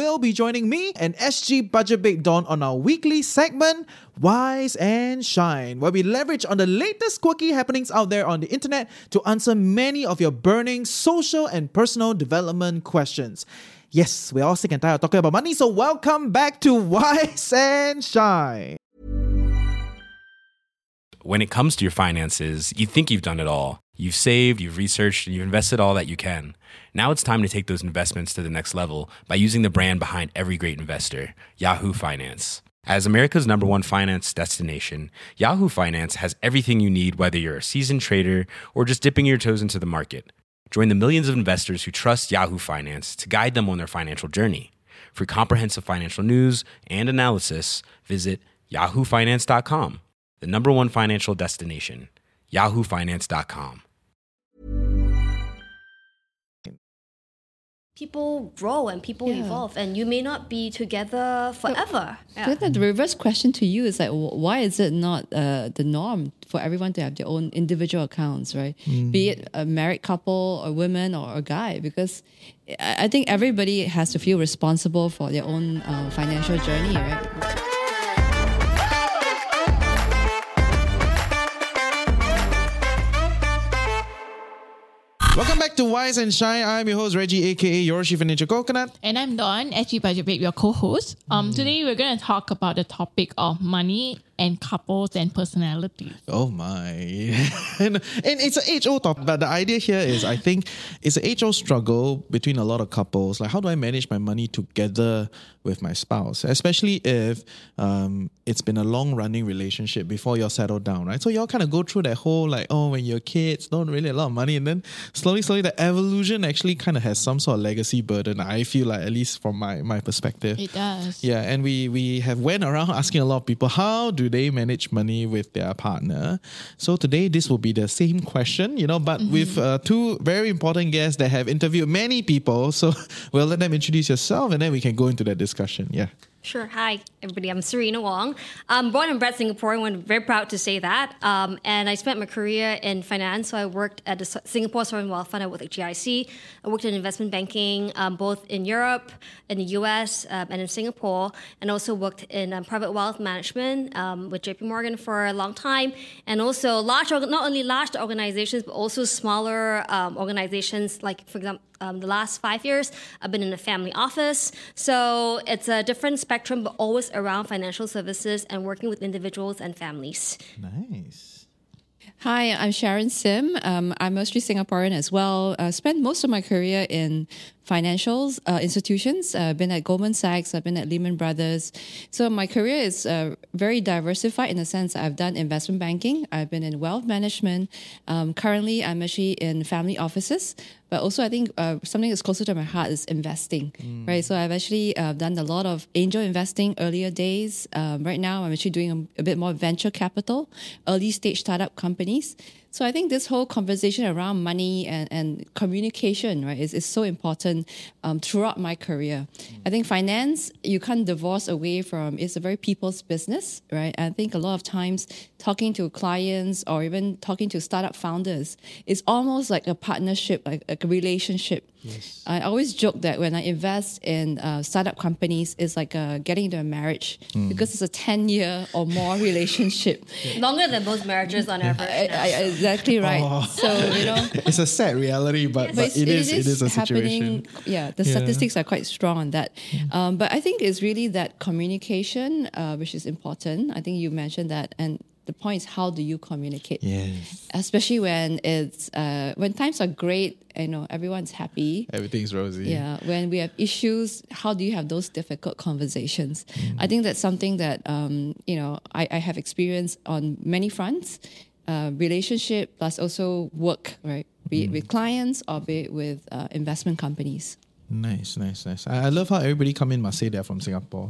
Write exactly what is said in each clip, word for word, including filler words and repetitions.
will be joining me and S G Budget Babe Dawn on our weekly segment, Wise and Shine, where we leverage on the latest quirky happenings out there on the internet to answer many of your burning social and personal development questions. Yes, we're all sick and tired of talking about money, so welcome back to Wise and Shine. When it comes to your finances, you think you've done it all. You've saved, you've researched, and you've invested all that you can. Now it's time to take those investments to the next level by using the brand behind every great investor, Yahoo Finance. As America's number one finance destination, Yahoo Finance has everything you need, whether you're a seasoned trader or just dipping your toes into the market. Join the millions of investors who trust Yahoo Finance to guide them on their financial journey. For comprehensive financial news and analysis, visit yahoo finance dot com. The number one financial destination, yahoo finance dot com. People grow and people Yeah. evolve, and you may not be together forever. Yeah. Then the reverse question to you is like, wh- why is it not uh, the norm for everyone to have their own individual accounts, right? Be it a married couple or women or a guy, because I I think everybody has to feel responsible for their own uh, financial journey, right? Welcome back to Wise and Shine. I'm your host, Reggie, aka Your Chief Financial Coconut. And I'm Dawn, S G Budget Babe, your co-host. Um, Today we're going to talk about the topic of money and couples and personality. Oh my. and, and it's an age-old topic, but the idea here is, I think, it's an age-old struggle between a lot of couples. Like, how do I manage my money together with my spouse? Especially if um, it's been a long-running relationship before you're settled down, right? So y'all kind of go through that whole, like, oh, when you're kids, not really a lot of money. And then slowly, slowly, the evolution actually kind of has some sort of legacy burden, I feel like, at least from my, my perspective. It does. Yeah, and we we have went around asking a lot of people, how do they manage money with their partner? So today, this will be the same question, you know, but mm-hmm. with uh, two very important guests that have interviewed many people. So we'll let them introduce yourself and then we can go into that discussion. Yeah. Sure. Hi, everybody. I'm Serena Wong. I'm born and bred Singaporean. I'm very proud to say that. Um, and I spent my career in finance. So I worked at the Singapore Sovereign Wealth Fund. I worked at G I C. I worked in investment banking, um, both in Europe, in the U S, um, and in Singapore. And also worked in um, private wealth management um, with J P Morgan for a long time. And also large, not only large organizations, but also smaller um, organizations. Like, for example, Um, the last five years, I've been in a family office. So it's a different spectrum, but always around financial services and working with individuals and families. Nice. Hi, I'm Sharon Sim. Um, I'm mostly Singaporean as well. Uh, spent most of my career in financials uh, institutions. I've uh, been at Goldman Sachs. I've been at Lehman Brothers. So my career is uh, very diversified in the sense I've done investment banking. I've been in wealth management. Um, currently, I'm actually in family offices. But also, I think uh, something that's closer to my heart is investing, mm. right? So I've actually uh, done a lot of angel investing earlier days. Um, right now, I'm actually doing a, a bit more venture capital, early stage startup companies. So I think this whole conversation around money and, and communication, right, is, is so important um, throughout my career. Mm. I think finance, you can't divorce away from, it's a very people's business, right? I think a lot of times talking to clients or even talking to startup founders, it's almost like a partnership, like, like a relationship. Yes. I always joke that when I invest in uh, startup companies, it's like uh, getting into a marriage mm. because it's a ten-year or more relationship. Longer than most marriages on average. I, I, exactly right. Oh. So, you know. It's a sad reality, but, Yes, but it it is, is it is a happening. situation. Yeah, the Yeah. statistics are quite strong on that. Mm. Um, but I think it's really that communication, uh, which is important. I think you mentioned that. And the point is, how do you communicate? Yes. Especially when it's uh, when times are great, you know, everyone's happy. Everything's rosy. Yeah. When we have issues, how do you have those difficult conversations? Mm. I think that's something that um, you know I, I have experienced on many fronts. Uh, relationship plus also work, right? Be it mm. with clients or be it with uh, investment companies. Nice, nice, nice. I, I love how everybody come in must say they're from Singapore.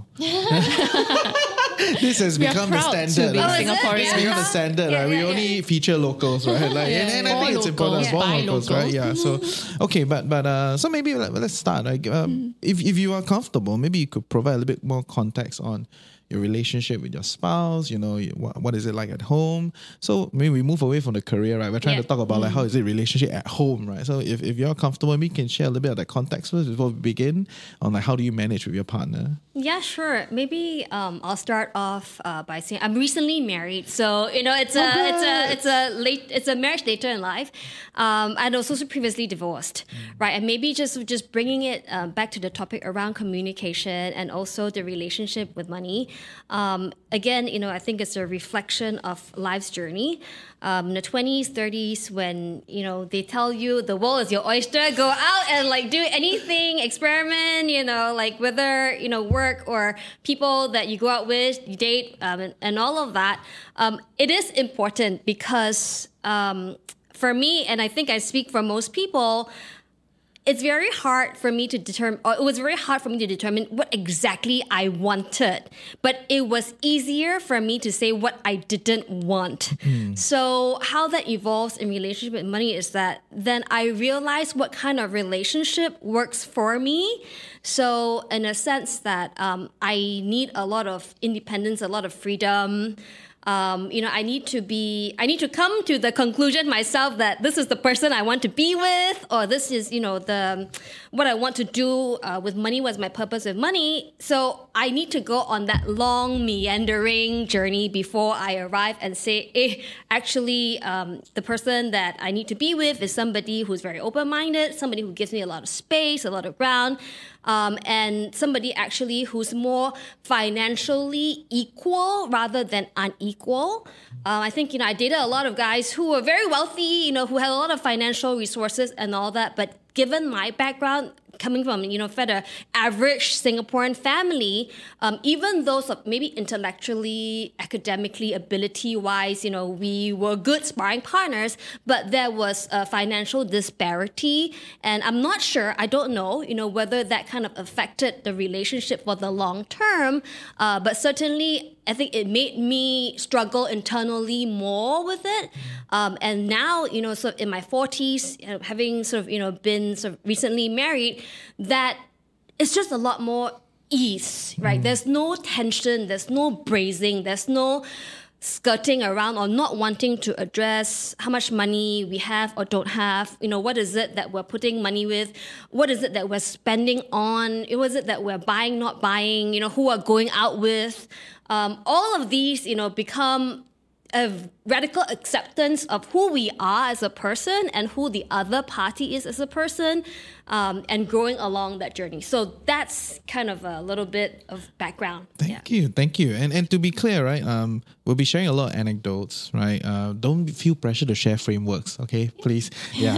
This has We are become the proud to standard. be Right? Singaporeans. It's become the standard, Yeah, right? We yeah, only yeah. feature locals, right? Like, Yeah. and, and I All think it's important. locals, Born buy locals, locals. right? Yeah. So, okay, but but uh, so maybe let, let's start. Like, um, Mm. if if you are comfortable, maybe you could provide a little bit more context on your relationship with your spouse, you know, what, what is it like at home. So maybe we move away from the career, right? We're trying Yeah. to talk about like how is it relationship at home, right? So if, if you're comfortable, we can share a little bit of that context first before we begin on like how do you manage with your partner. Yeah, sure. Maybe um, I'll start off uh, by saying I'm recently married, so you know it's a it's a it's a late it's a marriage later in life, um, and I was also previously divorced, right? And maybe just just bringing it uh, back to the topic around communication and also the relationship with money. Um, again, you know, I think it's a reflection of life's journey. Um, in the twenties, thirties, when you know they tell you the world is your oyster, go out and like do anything, experiment. You know, like whether you know work or people that you go out with, you date, um, and, and all of that. Um, it is important because um, for me, and I think I speak for most people, it's very hard for me to determine, or it was very hard for me to determine what exactly I wanted. But it was easier for me to say what I didn't want. Mm. So how that evolves in relationship with money is that then I realize what kind of relationship works for me. So in a sense that um, I need a lot of independence, a lot of freedom. Um, you know, I need to be, I need to come to the conclusion myself that this is the person I want to be with, or this is, you know, the, what I want to do uh, with money, what's my purpose with money. So I need to go on that long meandering journey before I arrive and say, eh, actually, um, the person that I need to be with is somebody who's very open-minded, somebody who gives me a lot of space, a lot of ground, um, and somebody actually who's more financially equal rather than unequal. Uh, I think, you know, I dated a lot of guys who were very wealthy, you know, who had a lot of financial resources and all that, but given my background, coming from, you know, from an average Singaporean family, um, even those of maybe intellectually, academically, ability-wise, you know, we were good sparring partners, but there was a financial disparity. And I'm not sure, I don't know, you know, whether that kind of affected the relationship for the long term, uh, but certainly I think it made me struggle internally more with it. Um, and now, you know, sort of in my forties, uh, having sort of, you know, been sort of recently married, that it's just a lot more ease, right? Mm. There's no tension, there's no bracing, there's no skirting around or not wanting to address how much money we have or don't have. You know, what is it that we're putting money with? What is it that we're spending on? What is it that we're buying, not buying? You know, who are going out with? Um, all of these, you know, become a radical acceptance of who we are as a person and who the other party is as a person, um, and growing along that journey. So that's kind of a little bit of background. Thank yeah. you, thank you. And and to be clear, right, um, we'll be sharing a lot of anecdotes, right? Uh, don't feel pressure to share frameworks, okay? Please, yeah.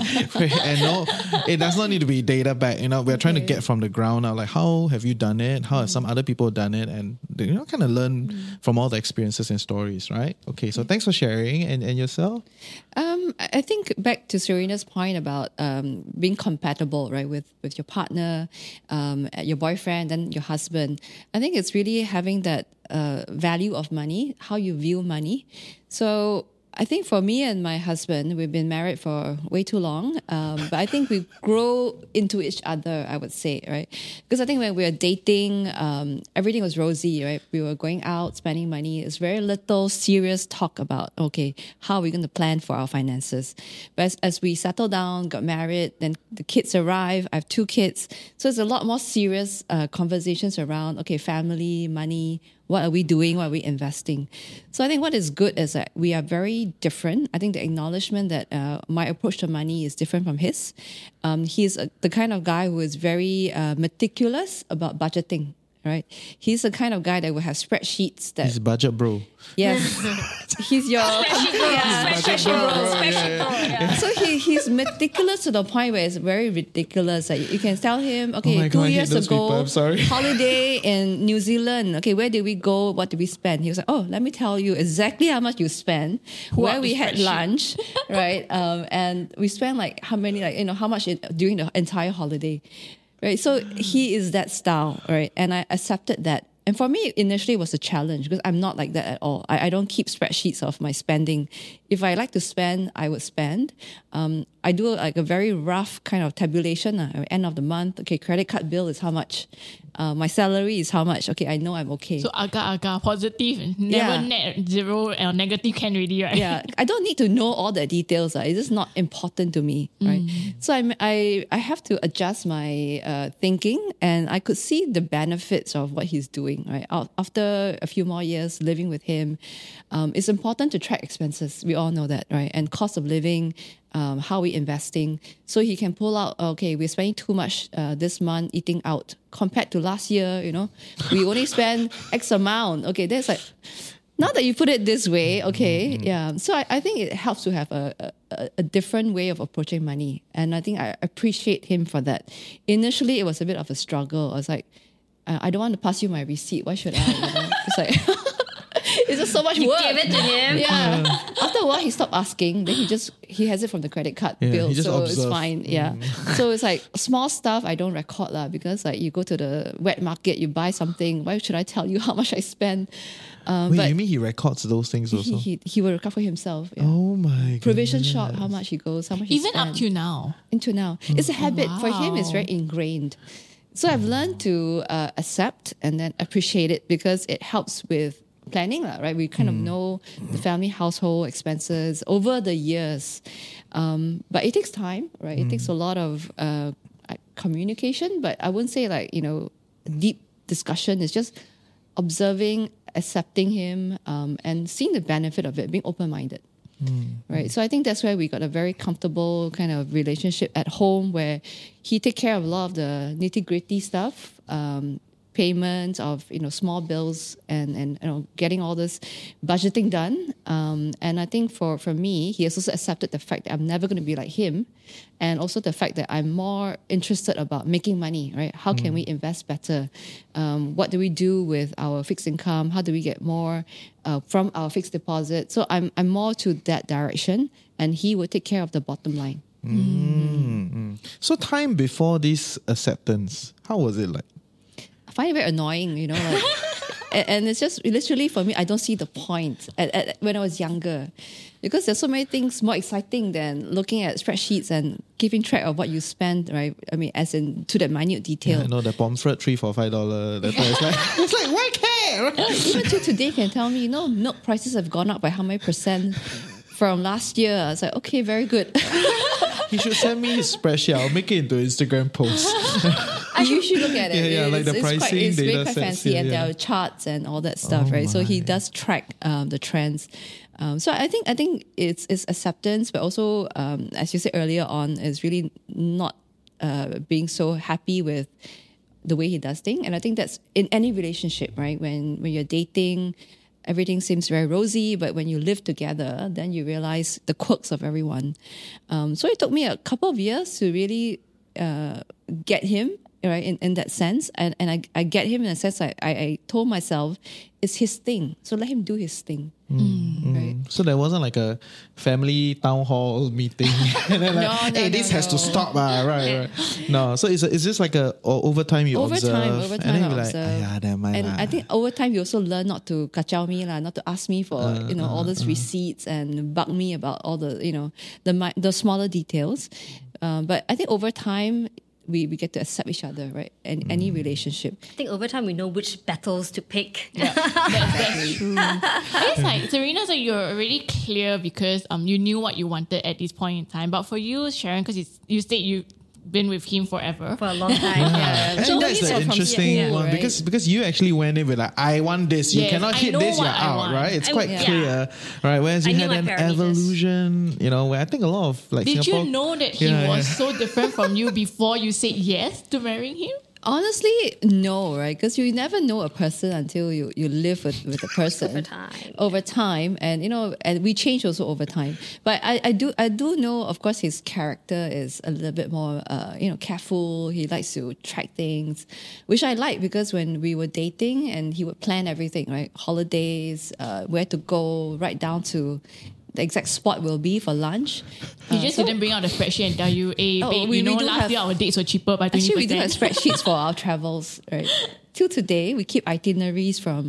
And no, it does not need to be data back. You know, we're trying okay. to get from the ground up, like how have you done it? How have some other people done it? And you know, kind of learn mm. from all the experiences and stories, right? Okay, so thanks for sharing. And and yourself? Um, I think back to Serena's point about um, being compatible, right, with, with your partner, um, your boyfriend, and your husband. I think it's really having that uh, value of money, how you view money. So I think for me and my husband, we've been married for way too long, um, but I think we grow into each other, I would say, right? Because I think when we were dating, um, everything was rosy, right? We were going out, spending money. It's very little serious talk about, okay, how are we going to plan for our finances? But as, as we settled down, got married, then the kids arrived. I have two kids. So it's a lot more serious uh, conversations around, okay, family, money, what are we doing? What are we investing? So I think what is good is that we are very different. I think the acknowledgement that uh, my approach to money is different from his. Um, he's a, the kind of guy who is very uh, meticulous about budgeting. Right, he's the kind of guy that will have spreadsheets. That he's budget bro. Yes, he's your spreadsheet bro. Yeah. Spreadsheet bro. Spreadsheet bro. Yeah. So he he's meticulous to the point where it's very ridiculous. Like you can tell him, okay, oh my two God, years ago, people. I'm sorry. holiday in New Zealand. Okay, where did we go? What did we spend? He was like, oh, let me tell you exactly how much you spent, where we had lunch, right? Um, and we spent like how many, like you know, how much in, during the entire holiday. Right, so he is that style, right? And I accepted that. And for me, initially, it was a challenge because I'm not like that at all. I, I don't keep spreadsheets of my spending. If I like to spend, I would spend. Um, I do like a very rough kind of tabulation. Uh, end of the month, okay, credit card bill is how much. Uh, my salary is how much. Okay, I know I'm okay. So agar-agar, positive, never Yeah. net zero or negative can already, right? Yeah, I don't need to know all the details. Uh. It's just not important to me, right? So I, I, I have to adjust my uh, thinking, and I could see the benefits of what he's doing, right? Af- After a few more years living with him, um, it's important to track expenses. We all know that, right? And cost of living, um, how we investing. So he can pull out, okay, we're spending too much uh, this month eating out compared to last year, you know, we only spend X amount. Okay, that's like, now that you put it this way, okay, yeah. So I, I think it helps to have a, a, a different way of approaching money. And I think I appreciate him for that. Initially, it was a bit of a struggle. I was like, uh, I don't want to pass you my receipt. Why should I? You know? It's like, it's just so much You work. gave it to him. Yeah. After a while, he stopped asking. Then he just, he has it from the credit card Yeah, bill. he just So it's observe. fine. Yeah. So it's like small stuff I don't record lah, because like you go to the wet market, you buy something. Why should I tell you how much I spend? Um, Wait, but you mean he records those things also? he, he, he will recover himself. Yeah. oh my Provision goodness. shop, how much he goes, how much he Even up spends. to now. Into now. It's a habit. For him, it's Wow. very ingrained. So I've learned to uh, accept and then appreciate it because it helps with planning, lah, right? We kind of know the family household expenses over the years. Um, but it takes time, right? It takes a lot of uh, communication, but I wouldn't say like, you know, deep discussion. It's just observing, accepting him, um, and seeing the benefit of it, being open-minded. Right. So I think that's where we got a very comfortable kind of relationship at home where he take care of a lot of the nitty gritty stuff, um, payments of, you know, small bills and, and, you know, getting all this budgeting done. Um, and I think for, for me, he has also accepted the fact that I'm never going to be like him. And also the fact that I'm more interested about making money, right? How can we invest better? Um, what do we do with our fixed income? How do we get more uh, from our fixed deposit? So I'm I'm more to that direction, and he will take care of the bottom line. So time before this acceptance, how was it like? I find it very annoying, you know, like, and, and it's just literally for me, I don't see the point at, at, when I was younger, because there's so many things more exciting than looking at spreadsheets and keeping track of what you spend, right? I mean, as in to that minute detail. I know the pomfret three for five dollar. That time it's like it's like why care? Even till today, you can tell me, you know, milk prices have gone up by how many percent from last year. I was like, okay, very good. He should send me his spreadsheet. I'll make it into Instagram post. You should look at it. Yeah, yeah, like it's, the it's quite, pricing it's really data quite sets, fancy, yeah, and yeah. there are charts and all that stuff, Oh right? So he my. does track um, the trends. Um, so I think I think it's it's acceptance, but also um, as you said earlier on, is really not uh, being so happy with the way he does things. And I think that's in any relationship, right? When when you're dating, everything seems very rosy, but when you live together, then you realize the quirks of everyone. Um, so it took me a couple of years to really uh, get him, right, in, in that sense. And, and I, I get him in a sense, I, I, I told myself, it's his thing. So let him do his thing. Right? So there wasn't like a family town hall meeting, and then like, No, no, hey, no, this has to no. stop, ah, right, right. No, so is is this like a o- over time you Over observe, time, over and time, then I you're like, observe. yeah, never mind. And lah." I think over time, you also learn not to kacau me, lah, not to ask me for, you know, all those receipts and bug me about all the, you know, the mi- the smaller details. Um, but I think over time, we, we get to accept each other, right? And any relationship. I think over time we know which battles to pick. That, that's true. I guess like Serena, so you're already clear because um you knew what you wanted at this point in time. But for you, Sharon, because you said you've been with him forever. For a long time. Yeah. I So think that's he's the from interesting school, one right? because because you actually went in with like I want this, you Yes, cannot I hit know this, you're what I out, want. right? It's I- quite yeah. clear, right? Whereas I you knew had my an parameters. evolution, you know, where I think a lot of like Did Singapore, you know that he Yeah, was yeah. so different from you before you said yes to marrying him? Honestly, no, right? Because you never know a person until you, you live with, with a person Over time. Over time, and you know, and we change also over time. But I, I do I do know, of course, his character is a little bit more, uh, you know, careful. He likes to track things, which I like because when we were dating, and he would plan everything, right? Holidays, uh, where to go, right down to the exact spot will be for lunch. He just didn't bring out the spreadsheet and tell you, hey, Oh, babe, we- you we know, do last have- year our dates were cheaper by twenty Actually, percent. we do have spreadsheets for our travels, right? Till today, we keep itineraries from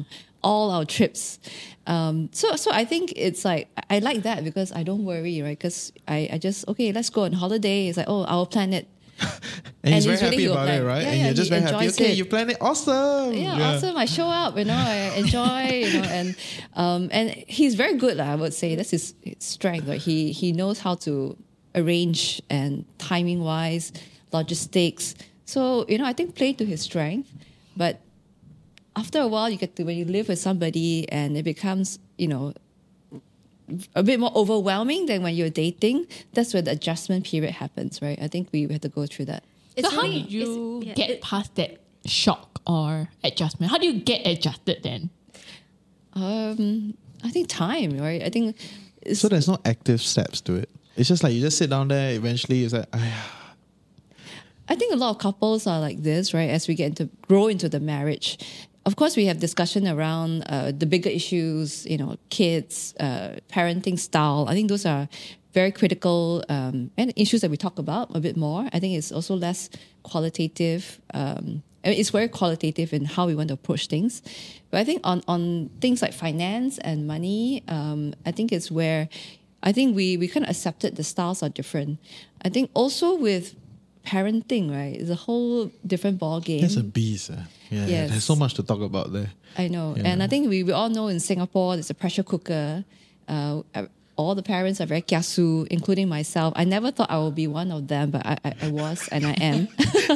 all our trips. Um, so, so I think it's like, I I like that because I don't worry, right? Because I, I just, okay, let's go on holiday. It's like, oh, I'll plan it. And he's And very he's really happy good, about it, like- right? yeah, and yeah, you're just he very happy. enjoys Okay, it. you planned it. Awesome. Yeah, awesome. I show up, you know, I enjoy, you know, and um, and he's very good, I would say. That's his, his strength. Like he he knows how to arrange and timing wise, logistics. So, you know, I think play to his strength. But after a while, you get to when you live with somebody and it becomes, you know, a bit more overwhelming than when you're dating. That's where the adjustment period happens, right? I think we had to go through that. It's so how really- did you it's- yeah, get it- past that shock or adjustment? How do you get adjusted then? Um, I think time, right? I think it's, So there's no active steps to it. It's just like you just sit down there. Eventually, it's like, "Aiya." I think a lot of couples are like this, right? As we get into grow into the marriage, of course, we have discussion around uh, the bigger issues, you know, kids, uh, parenting style. I think those are very critical um, and issues that we talk about a bit more. I think it's also less qualitative. Um, I mean, it's very qualitative in how we want to approach things. But I think on on things like finance and money, um, I think it's where I think we we kind of accepted the styles are different. I think also with parenting, right, it's a whole different ball game. That's a beast. Uh. Yeah, Yes. there's so much to talk about there. I know. Yeah. And I think we, we all know in Singapore, there's a pressure cooker. Uh, all the parents are very kiasu, including myself. I never thought I would be one of them, but I, I, I was and I am.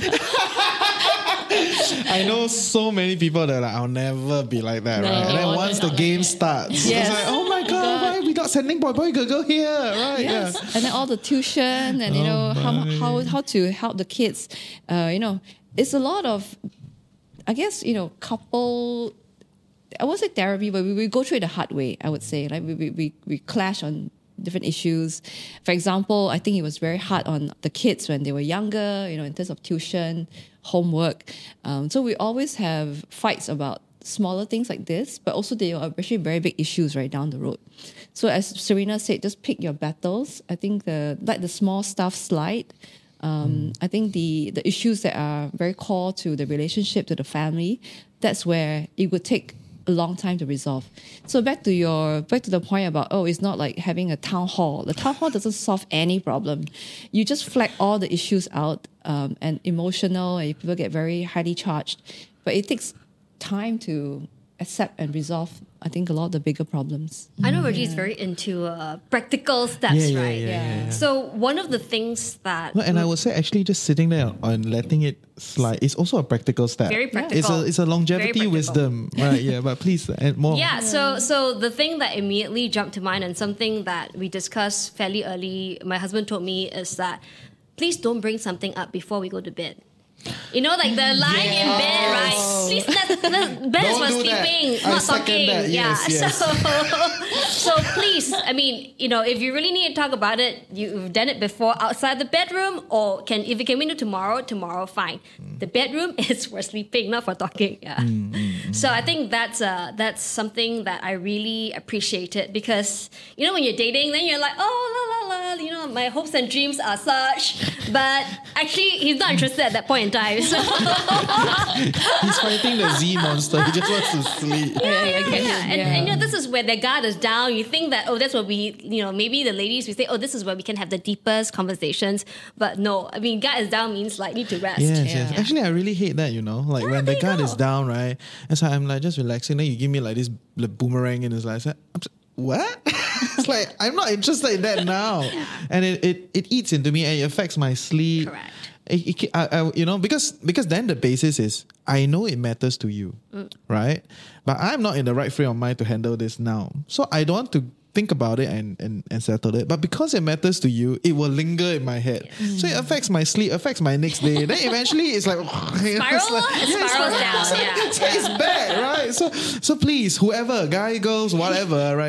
I know so many people that are like, I'll never be like that, No, right? And no, then no, once no, the no, game no. starts, Yes. it's like, oh my god, why are we not sending boy, boy, girl, girl here, right? Yes. Yeah. And then all the tuition and, you know, how, how, how to help the kids. Uh, you know, it's a lot of, I guess, you know, couple, I won't say therapy, but we, we go through it the hard way, I would say. Like we, we, we, we clash on different issues. For example, I think it was very hard on the kids when they were younger, you know, in terms of tuition, homework. Um, so we always have fights about smaller things like this, but also they are actually very big issues right down the road. So as Serena said, just pick your battles. I think the let the small stuff slide. Um, I think the the issues that are very core to the relationship, to the family, that's where it would take a long time to resolve. So back to your back to the point about, oh, it's not like having a town hall. The town hall doesn't solve any problem. You just flag all the issues out, um, and emotional, and people get very highly charged. But it takes time to accept and resolve, I think, a lot of the bigger problems. I know Reggie is very into uh, practical steps, Yeah, yeah, right? yeah, yeah, yeah. So one of the things that No, and I would say actually just sitting there and letting it slide is also a practical step. Very It's practical. a it's a longevity Very practical. wisdom, right? Yeah, but please add more. Yeah, so so the thing that immediately jumped to mind and something that we discussed fairly early, my husband told me is that please don't bring something up before we go to bed. You know, like the lying in bed, right? Please, let, let, bed is Don't for do that. sleeping, I not second talking. that. Yeah, Yes, yes. so so please, I mean, you know, if you really need to talk about it, you've done it before outside the bedroom, or can if you can wait until tomorrow, tomorrow, fine. The bedroom is for sleeping, not for talking. Yeah. So I think that's uh that's something that I really appreciated because you know when you're dating, then you're like, oh la la la, you know, my hopes and dreams are such, but actually he's not interested at that point in time. So He's fighting the Z monster. He just wants to sleep. Yeah, I get yeah, it. and, and you know this is where their guard is down. You think that oh, that's where we, you know, maybe the ladies we say oh, this is where we can have the deepest conversations, but no, I mean guard is down means like need to rest. Yes, Yeah. yes. Actually, I really hate that, you know. Like when the there you guard go. is down, right? And so I'm like just relaxing. Then you give me like this bl- boomerang in his life. I'm just, what? It's like I'm not interested in that now, and it, it it eats into me and it affects my sleep. Correct. It, it, I, I, you know, because because then the basis is I know it matters to you, right? But I'm not in the right frame of mind to handle this now, so I don't want to think about it and, and, and settle it. But because it matters to you, it will linger in my head. So it affects my sleep, affects my next day. Then eventually it's like, you know, it's Spiral? like- It yeah, it's spirals spiral. down, So, yeah. so it's bad, right? So so please, whoever, guy, girls, whatever, right?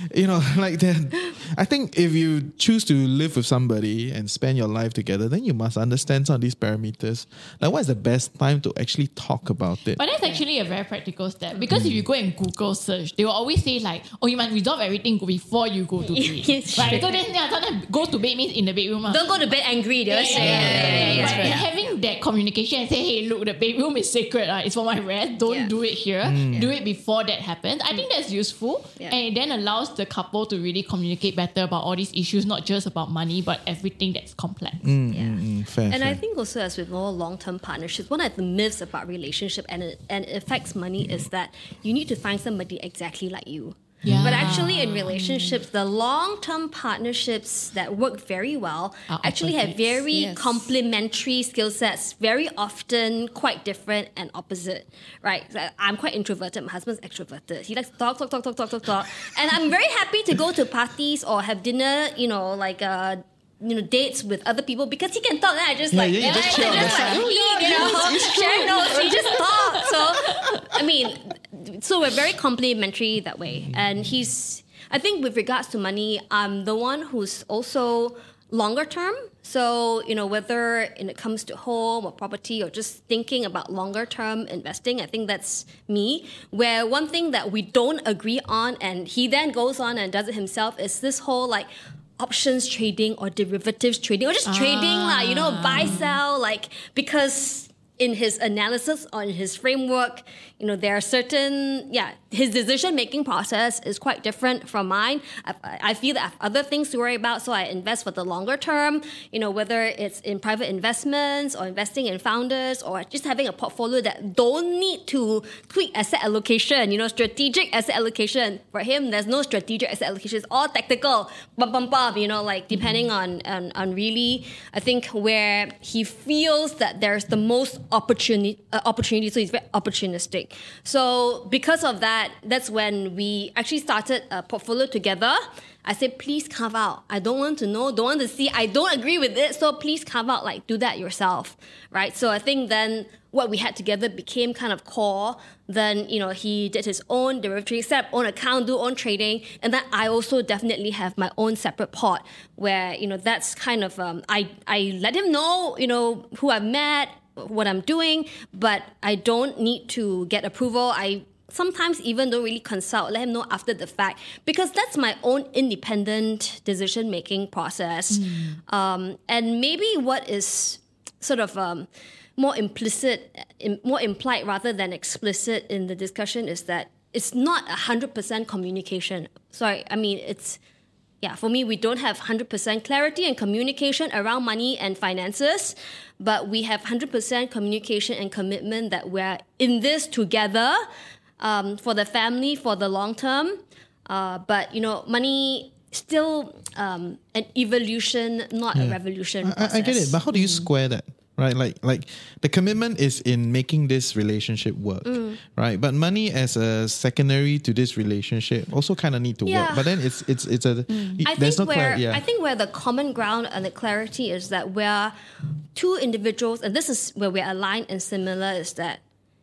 you know, like that. I think if you choose to live with somebody and spend your life together, then you must understand some of these parameters. Like, what is the best time to actually talk about it? But that's actually a very practical step, because if you go and Google search, they will always say like, oh, you must resolve everything before you go to bed. Yes, right? true. So then, yeah, sometimes go to bed means in the bedroom. ah. Don't go to bed angry, they'll say. Yeah, Yeah, yeah, yeah, But yeah. having that communication and say, hey, look, the bedroom is sacred. Uh, it's for my rest. Don't Yeah. do it here. Do it before that happens. I think that's useful. Yeah. And it then allows the couple to really communicate better about all these issues, not just about money, but everything that's complex. Yeah. Mm, fair, And fair. I think also, as with more long-term partnerships, one of the myths about relationship and it, and it affects money is that you need to find somebody exactly like you. Yeah. But actually, in relationships, the long-term partnerships that work very well Are actually have opposites. very Yes. complementary skill sets, very often quite different and opposite, right? Like, I'm quite introverted. My husband's extroverted. He likes to talk, talk, talk, talk, talk, talk, talk. And I'm very happy to go to parties or have dinner, you know, like uh, you know, dates with other people because he can talk. And I just Yeah, like, yeah, you just I chill on the just side. like Oh, eat, yeah, you know. yes, it's Sharon knows, we just talk. So, I mean, so we're very complementary that way. And he's, I think with regards to money, I'm the one who's also longer term. So, you know, whether when it comes to home or property or just thinking about longer term investing, I think that's me. Where one thing that we don't agree on and he then goes on and does it himself is this whole like options trading or derivatives trading or just trading, like, you know, buy, sell, like, because in his analysis or in his framework, you know, there are certain, yeah, his decision-making process is quite different from mine. I, I feel that I have other things to worry about, so I invest for the longer term, you know, whether it's in private investments or investing in founders or just having a portfolio that don't need to tweak asset allocation, you know, strategic asset allocation. For him, there's no strategic asset allocation. It's all tactical, bum, bum, bum, you know, like depending on, on, on really, I think, where he feels that there's the most opportunity, uh, opportunity, so he's very opportunistic. So because of that, that's when we actually started a portfolio together. I said, please carve out. I don't want to know, don't want to see. I don't agree with it, so please carve out, like, do that yourself, right? So I think then what we had together became kind of core. Then, you know, he did his own derivative, set up own account, do own trading. And then I also definitely have my own separate pot where, you know, that's kind of, um, I, I let him know, you know, who I've met, what I'm doing, but I don't need to get approval. I sometimes even don't really consult, let him know after the fact, because that's my own independent decision-making process. Mm. Um, and maybe what is sort of um, more implicit, more implied rather than explicit in the discussion is that it's not one hundred percent communication. Sorry, I mean, it's, yeah, for me, we don't have one hundred percent clarity and communication around money and finances, but we have one hundred percent communication and commitment that we're in this together um, for the family, for the long term. Uh, but, you know, money still um, an evolution, not a revolution I, process. I get it, but how do you square that? Right, like like the commitment is in making this relationship work, Mm. right? But money as a secondary to this relationship also kind of need to Yeah. work. But then it's it's it's a I there's think no where clarity. Yeah. I think where the common ground and the clarity is that we're two individuals, and this is where we're aligned and similar, is that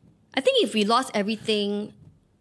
I think if we lost everything,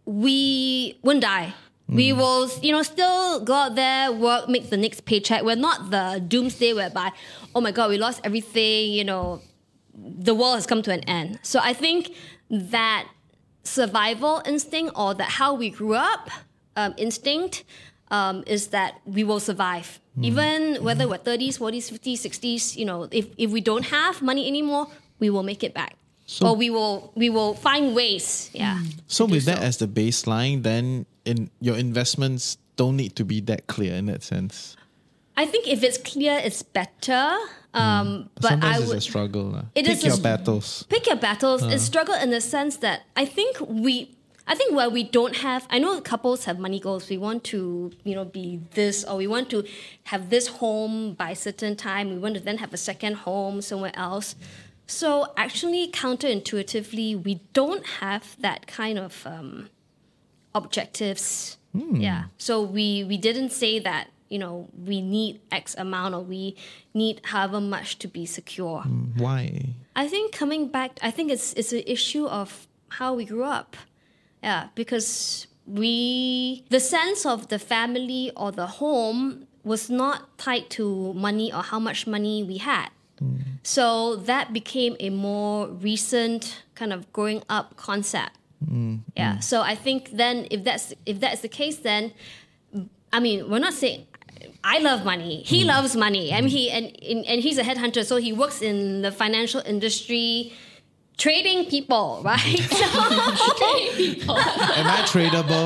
we wouldn't die. We will, you know, still go out there, work, make the next paycheck. We're not the doomsday whereby, oh my God, we lost everything, you know, the world has come to an end. So I think that survival instinct, or that how we grew up um, instinct, um, is that we will survive. Even whether we're thirties, forties, fifties, sixties, you know, if, if we don't have money anymore, we will make it back. So- or we will we will find ways. Yeah. So to do with that so. as the baseline, then in your investments don't need to be that clear in that sense. I think if it's clear, it's better. Um, But Sometimes I it's would a struggle. lah. It Pick is your a- battles. pick your battles. It's struggle in the sense that I think we, I think where we don't have, I know couples have money goals. We want to, you know, be this, or we want to have this home by a certain time. We want to then have a second home somewhere else. So actually, counterintuitively, we don't have that kind of um, objectives. Yeah. So we we didn't say that, you know, we need X amount or we need however much to be secure. Why? I think coming back, I think it's it's an issue of how we grew up. Yeah, because we the sense of the family or the home was not tied to money or how much money we had. Mm. So that became a more recent kind of growing up concept. Mm. Yeah. Mm. So I think then if that's if that's the case, then I mean we're not saying I love money. He mm. loves money. I mean he and and he's a headhunter, so he works in the financial industry. Trading people, right? Trading people. Am I tradable?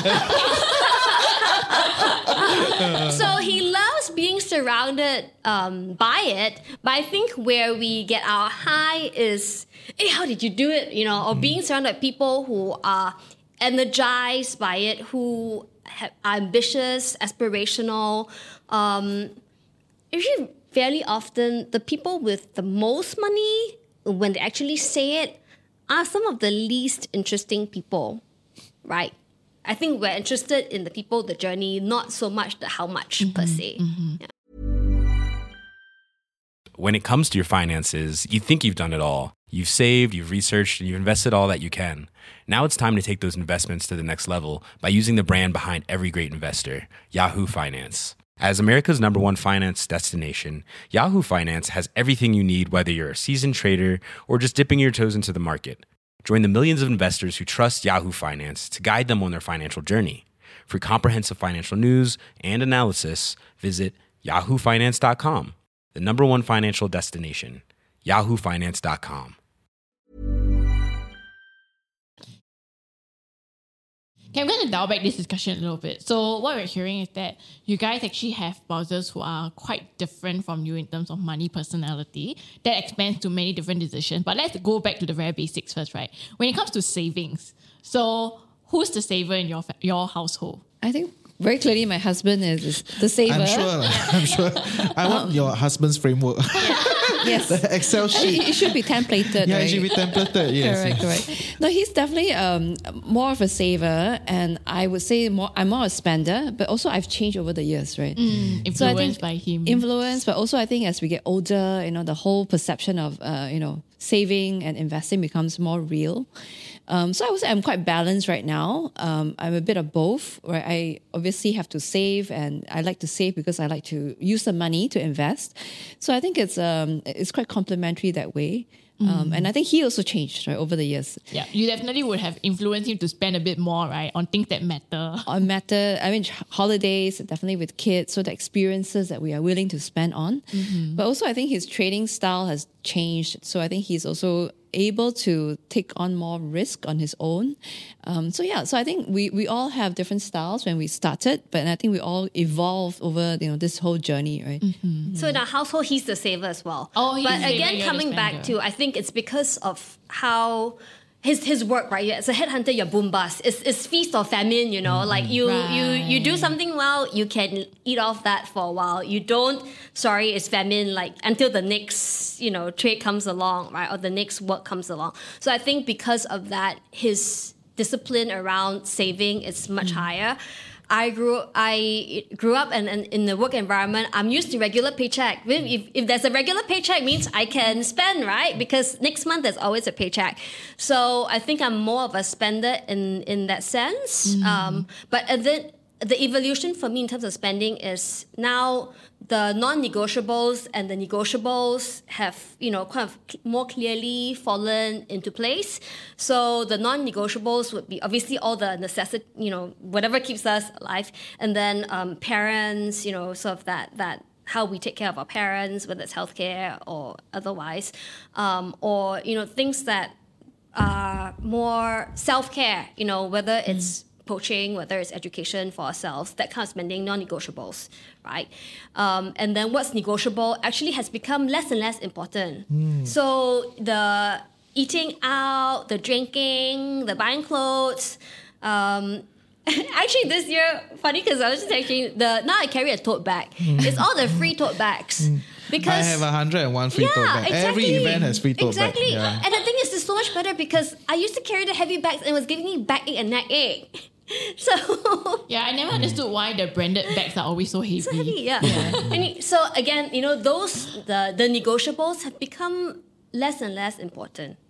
So he loves being surrounded um, by it, but I think where we get our high is, hey, how did you do it? You know, or mm. being surrounded by people who are energized by it, who have, are ambitious, aspirational. Um, usually, fairly often, the people with the most money, when they actually say it, are some of the least interesting people, right? I think we're interested in the people, the journey, not so much the how much mm-hmm, per se. Mm-hmm. Yeah. When it comes to your finances, you think you've done it all. You've saved, you've researched, and you've invested all that you can. Now it's time to take those investments to the next level by using the brand behind every great investor, Yahoo Finance. As America's number one finance destination, Yahoo Finance has everything you need, whether you're a seasoned trader or just dipping your toes into the market. Join the millions of investors who trust Yahoo Finance to guide them on their financial journey. For comprehensive financial news and analysis, visit yahoo finance dot com, the number one financial destination, yahoo finance dot com. Okay, I'm going to dial back this discussion a little bit. So what we're hearing is that you guys actually have spouses who are quite different from you in terms of money personality. That expands to many different decisions. But let's go back to the very basics first, right? When it comes to savings, so who's the saver in your your household? I think very clearly my husband is, is the saver. I'm sure. I'm sure. I want your husband's framework. Yes. The Excel sheet. It should be templated, Yeah, right? it should be templated, yes. Correct, correct. No, he's definitely um, more of a saver, and I would say more. I'm more a spender, but also I've changed over the years, right? Mm, influenced so I think by him. Influenced, but also I think as we get older, you know, the whole perception of, uh, you know, saving and investing becomes more real. Um, so I would say I'm quite balanced right now. Um, I'm a bit of both, right? I obviously have to save, and I like to save because I like to use the money to invest. So I think it's um, it's quite complementary that way. Um, mm. And I think he also changed, right, over the years. Yeah, you definitely would have influenced him to spend a bit more, right, on things that matter. On matter, I mean, holidays, definitely with kids, so the experiences that we are willing to spend on. Mm-hmm. But also I think his trading style has changed. So I think he's also able to take on more risk on his own. Um, so yeah, so I think we, we all have different styles when we started, but I think we all evolved over, you know, this whole journey, right? Mm-hmm. So in our household, he's the saver as well. Oh, he's But the again, saver, coming back to, I think it's because of how his his work, right? As a headhunter, you're boom bust. It's, it's feast or famine, you know. Mm-hmm. Like you, right. you you do something well, you can eat off that for a while. You don't, sorry, it's famine, like until the next, you know, trade comes along, right? Or the next work comes along. So I think because of that, his discipline around saving is much mm-hmm. higher. I grew I grew up and in, in, in the work environment. I'm used to regular paycheck. If, if there's a regular paycheck, means I can spend, right? Because next month there's always a paycheck. So I think I'm more of a spender in in that sense. Mm. Um, but then the evolution for me in terms of spending is now the non-negotiables and the negotiables have, you know, kind of more clearly fallen into place. So the non-negotiables would be obviously all the necessity, you know, whatever keeps us alive. And then um, parents, you know, sort of that, that how we take care of our parents, whether it's healthcare or otherwise. Um, or, you know, things that are more self-care, you know, whether it's mm. coaching, whether it's education for ourselves, that kind of spending, non-negotiables, right? Um, and then what's negotiable actually has become less and less important. Mm. So the eating out, the drinking, the buying clothes. Um, actually, this year, funny because I was just actually, the now I carry a tote bag. Mm. It's all the free tote bags. Mm. Because I have one hundred one free yeah, tote bag. Exactly. Every event has free tote exactly. bag. Yeah. And the thing is, it's so much better because I used to carry the heavy bags and it was giving me backache and neck ache. So yeah, I never understood why the branded bags are always so heavy. So heavy, yeah. yeah. And so again, you know, those the the negotiables have become less and less important.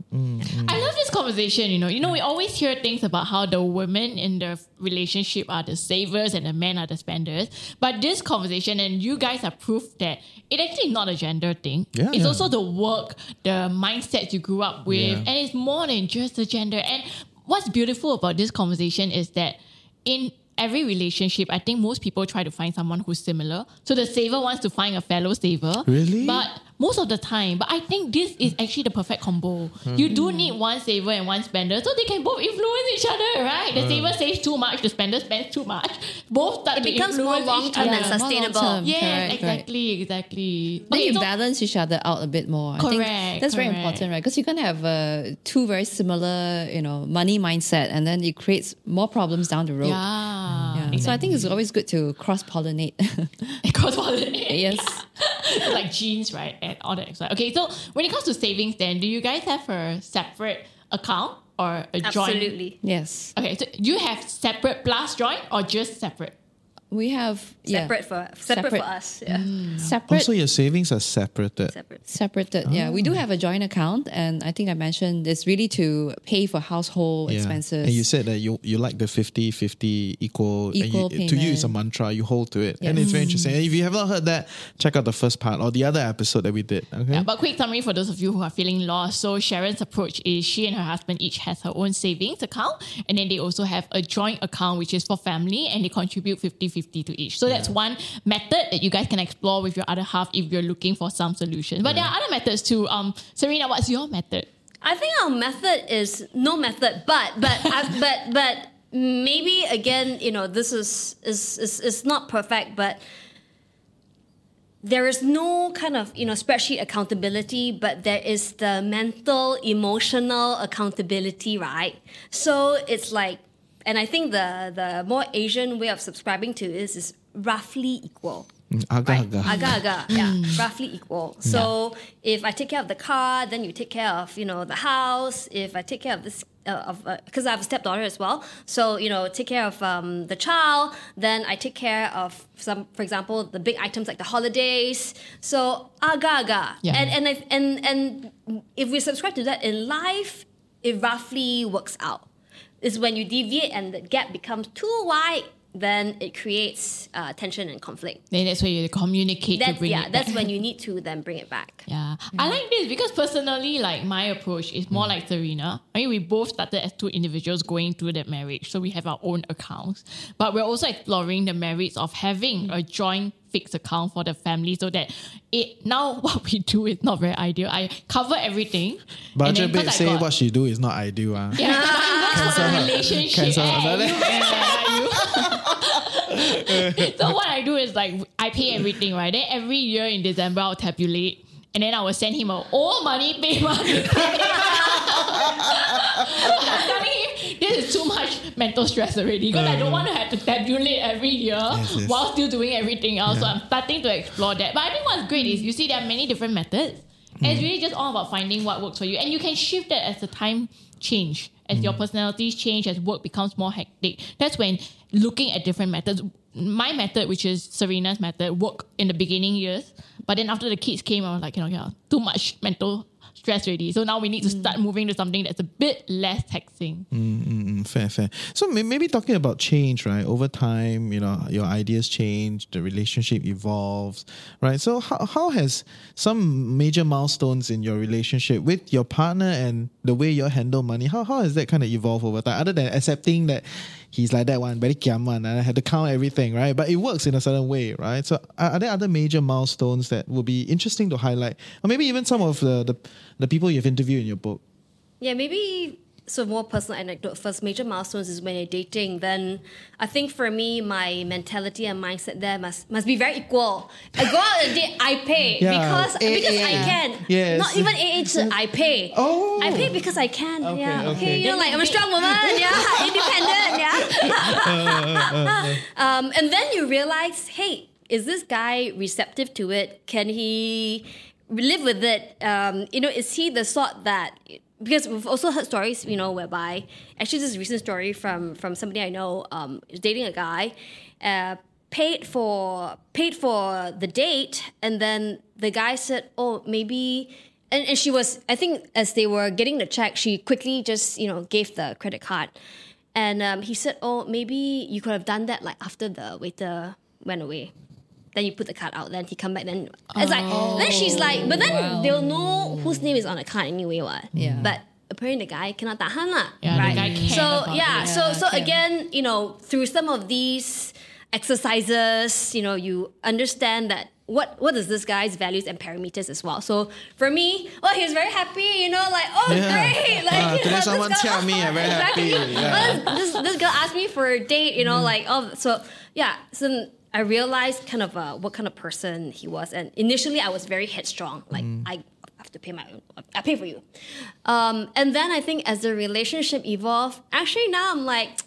I love this conversation, you know. You know, we always hear things about how the women in the relationship are the savers and the men are the spenders. But this conversation, and you guys are proof that it actually is not a gender thing. Yeah, it's yeah. also the work, the mindset you grew up with, Yeah. and it's more than just the gender. And what's beautiful about this conversation is that in every relationship, I think most people try to find someone who's similar. So the saver wants to find a fellow saver. Really? But most of the time, but I think this is actually the perfect combo. You do need one saver and one spender so they can both influence each other, right? The saver saves too much, the spender spends too much. Both start It to becomes more influence each long-term other. and more sustainable. long-term. Yes, Correct, exactly, exactly. Then Okay, you so- balance each other out a bit more. I think Correct, that's very correct. important, right? Because you're gonna have uh, two very similar, you know, money mindset, and then it creates more problems down the road. yeah. Yeah. So I think it's always good to cross pollinate. Cross pollinate. Yes. Like genes, right? And all that. Okay, so when it comes to savings, then do you guys have a separate account or a joint? Absolutely. Yes. Okay, so do you have separate plus joint or just separate? We have yeah, Separate for separate, Separate. for us. Yeah. separate. Also, your savings are separated. Separate. Separated, yeah. We do have a joint account, and I think I mentioned it's really to pay for household Yeah. expenses. And you said that you you like the fifty-fifty equal. Equal and you, to you, it's a payment. mantra. You hold to it. And it's very interesting. And if you have not heard that, check out the first part or the other episode that we did. Okay. Yeah, but quick summary for those of you who are feeling lost. So Sharon's approach is she and her husband each has her own savings account, and then they also have a joint account which is for family, and they contribute fifty-fifty to each. So that's one method that you guys can explore with your other half if you're looking for some solutions. But there are other methods too. Um, Serena, what's your method? I think our method is no method, but but I, but but maybe again, you know, this is is is, is not perfect, but there is no kind of, you know, spreadsheet accountability, but there is the mental, emotional accountability, right? So it's like, and I think the the more Asian way of subscribing to is is roughly equal. Aga Right. aga. Aga aga, yeah, roughly equal. So if I take care of the car, then you take care of, you know, the house. If I take care of this, uh, of because I have a stepdaughter as well, so you know, take care of um, the child. Then I take care of some, for example, the big items like the holidays. So aga aga, Yeah. and and I, and and if we subscribe to that in life, it roughly works out. It's when you deviate and the gap becomes too wide, then it creates uh, tension and conflict. Then that's where you communicate to That's bring yeah. it That's back. when you need to then bring it back. Yeah, I like this because personally, like my approach is more like Serena. I mean, we both started as two individuals going through that marriage, so we have our own accounts. But we're also exploring the merits of having a joint fixed account for the family, so that it now what we do is not very ideal. I cover everything. But and then Budget Babe 'cause I say got- what she do is not ideal. Ah. Yeah, but it works for the relationship. Cancel her. Eh, you, eh, you. So what I do is like I pay everything, right? Then every year in December I'll tabulate, and then I will send him a all money payment. I'm telling him this is too much mental stress already because I don't want to have to tabulate every year Yes, yes. while still doing everything else. So I'm starting to explore that. But I think what's great is you see there are many different methods. And it's really just all about finding what works for you. And you can shift that as the time change, as your personalities change, as work becomes more hectic. That's when looking at different methods. My method, which is Serena's method, worked in the beginning years. But then after the kids came, I was like, you know, yeah, too much mental stress already. So now we need to start moving to something that's a bit less taxing. Mm, fair, fair. So may- maybe talking about change, right? Over time, you know, your ideas change, the relationship evolves, right? So how how has some major milestones in your relationship with your partner and the way you handle money, how how has that kind of evolved over time? Other than accepting that he's like that one, very kiam one, and I had to count everything, right? But it works in a certain way, right? So are, are there other major milestones that would be interesting to highlight? Or maybe even some of the, the, the people you've interviewed in your book? Yeah, maybe so more personal anecdote first. Major milestones is when you're dating. Then I think for me, my mentality and mindset there must must be very equal. I go out and date, I pay Yeah, because A- because A. I can. Yes. Not even A H, I pay. Oh. I pay because I can. Okay, yeah. okay. You know, like I'm a strong woman. Yeah. Independent. Yeah. um, and then you realize, hey, is this guy receptive to it? Can he live with it? Um, you know, is he the sort that? Because we've also heard stories, you know, whereby actually this is a recent story from from somebody I know, um, is dating a guy, uh, paid for paid for the date, and then the guy said, "Oh, maybe and, and she was, I think as they were getting the check, she quickly just, you know, gave the credit card. And um, he said, oh, maybe you could have done that like after the waiter went away. Then you put the card out, then he come back, then it's like, then she's like, but then wow. they'll know whose name is on the card anyway, what? Yeah. But apparently the guy cannot tahan lah. Yeah, the right? guy can't So about yeah, it. so Yeah, so can. again, you know, through some of these exercises, you know, you understand that what what is this guy's values and parameters as well. So for me, well, he was very happy, you know, like, oh, Yeah. great, like, Ah, you today know, this someone girl- tell me I'm very Exactly. happy. Yeah. Well, this, this girl asked me for a date, you know, like, oh, so yeah, so I realized kind of uh, what kind of person he was, and initially I was very headstrong, like I have to pay my own, I pay for you, um, and then I think as the relationship evolved, actually now I'm like,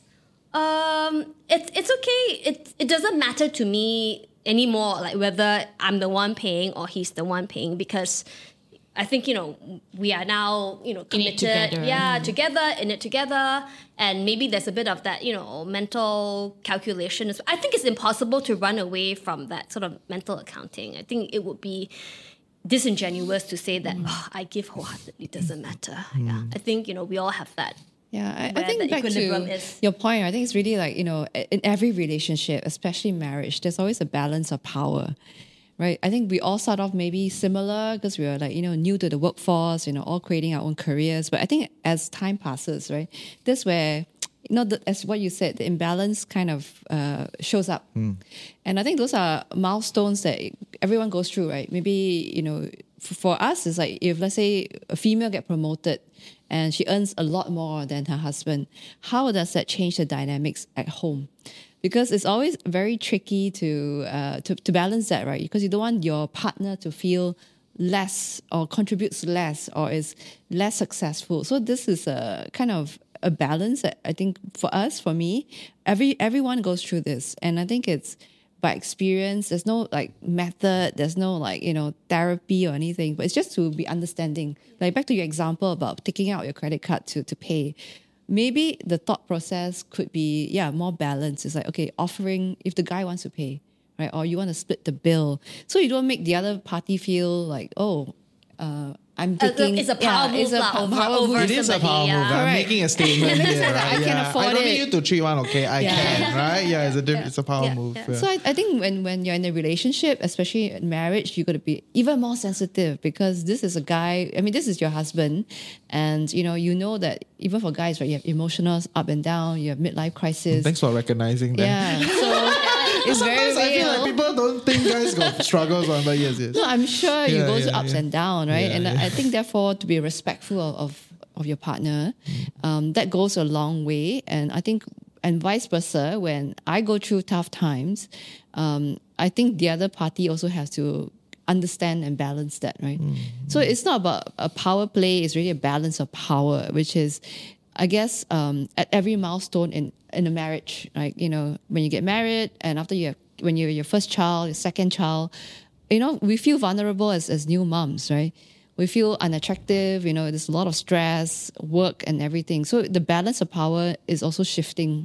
um, it's it's okay, it it doesn't matter to me anymore, like whether I'm the one paying or he's the one paying, because I think, you know, we are now, you know, In it committed. together. Yeah, together, in it together. And maybe there's a bit of that, you know, mental calculation. I think it's impossible to run away from that sort of mental accounting. I think it would be disingenuous to say that, oh, I give wholeheartedly, doesn't matter. Yeah. I think, you know, we all have that. Yeah, I, I where think the back equilibrium to is. your point, I think it's really like, you know, in every relationship, especially marriage, there's always a balance of power, right? I think we all start off maybe similar because we are like, you know, new to the workforce, you know, all creating our own careers. But I think as time passes, right, this where, you know, the, as what you said, the imbalance kind of uh, shows up. And I think those are milestones that everyone goes through, right? Maybe, you know, f- for us, it's like if, let's say, a female get promoted and she earns a lot more than her husband, how does that change the dynamics at home? Because it's always very tricky to uh, to, to balance that, right? Because you don't want your partner to feel less or contributes less or is less successful. So this is a kind of a balance that I think for us, for me, every everyone goes through this, and I think it's by experience. There's no like method. There's no like, you know, therapy or anything. But it's just to be understanding. Like back to your example about taking out your credit card to to pay. Maybe the thought process could be, yeah, more balanced. It's like, okay, offering if the guy wants to pay, right? Or you want to split the bill. So you don't make the other party feel like, oh, uh, I'm Uh, taking... it's a power yeah, move it's a lah, power over- move. over It is a somebody, power yeah. move. I'm Correct. making a statement here, right? I can yeah. afford I don't it. need you to treat one, okay? I Yeah. can, right? Yeah, it's a diff- it's a power Yeah. move. Yeah. yeah. So I, I think when, when you're in a relationship, especially in marriage, you got to be even more sensitive because this is a guy, I mean, this is your husband. And, you know, you know that even for guys, right, you have emotional up and down, you have midlife crisis. Thanks for recognizing that. Yeah. So it's very Sometimes I feel real. like people don't think guys got struggles on, but yes, yes. No, I'm sure you Yeah, go yeah, through ups yeah. and down, right? Yeah, and yeah. I think therefore to be respectful of, of, of your partner, um, that goes a long way. And I think, and vice versa, when I go through tough times, um, I think the other party also has to understand and balance that, right? So it's not about a power play, it's really a balance of power, which is, I guess, um, at every milestone in, in a marriage, like, you know, when you get married and after you have, when you're your first child, your second child, you know, we feel vulnerable as, as new moms, right? We feel unattractive, you know, there's a lot of stress, work and everything. So the balance of power is also shifting.